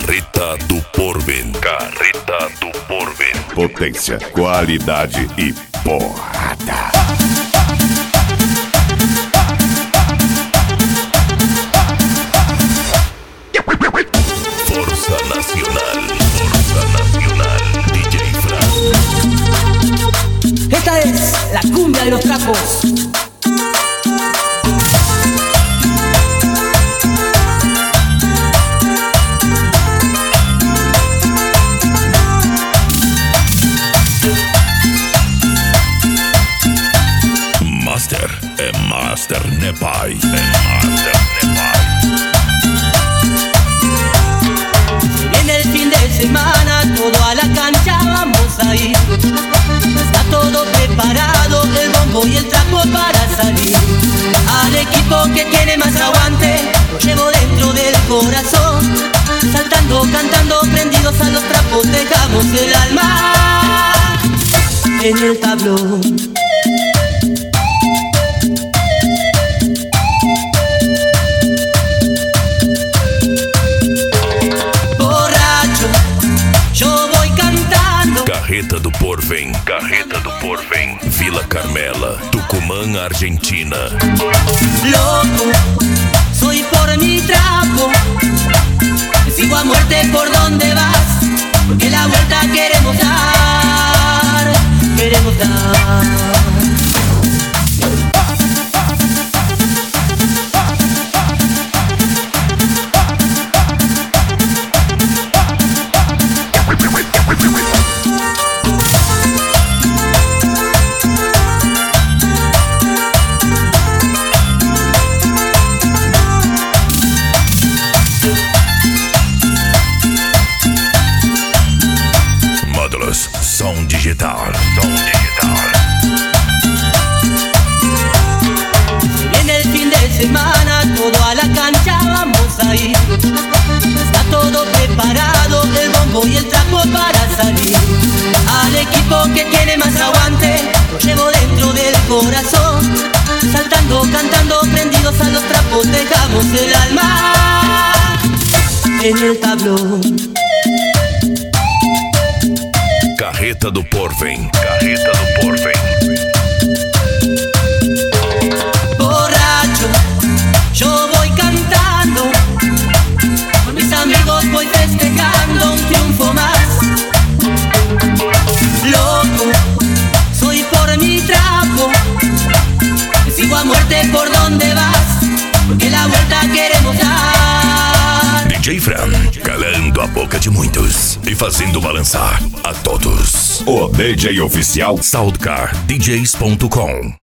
Carreta do Porvem. Carreta do Porvem. Potência, qualidade e porrada. Força Nacional. Força Nacional. DJ Fran. Esta es la cumbia de los trapos. Master Nepal. Master Nepal. En el fin de semana todo a la cancha vamos a ir. Está todo preparado, el bombo y el trapo para salir. Al equipo que tiene más aguante lo llevo dentro del corazón. Saltando, cantando, prendidos a los trapos dejamos el alma en el tablón. Carreta do Porvem. Carreta do Porvem. Vila Carmela, Tucumán, Argentina. Loco, soy por mi trapo. Sigo a muerte por donde vas, porque la vuelta queremos dar. Queremos dar. Som digital. Som digital. En el fin de semana todo a la cancha vamos a ir. Está todo preparado, el bombo y el trapo para salir. Al equipo que tiene más aguante lo llevo dentro del corazón. Saltando, cantando, prendidos a los trapos dejamos el alma en el tablón. Carreta do Porvem. Carreta do Porvem. Borracho, yo voy cantando. Con mis amigos voy festejando un triunfo más. Loco, soy por mi trapo. Sigo a muerte por donde vas, porque la vuelta queremos dar. DJ Fran, calando a boca de muitos e fazendo balançar a todos. O DJ oficial SoundcarDJs.com.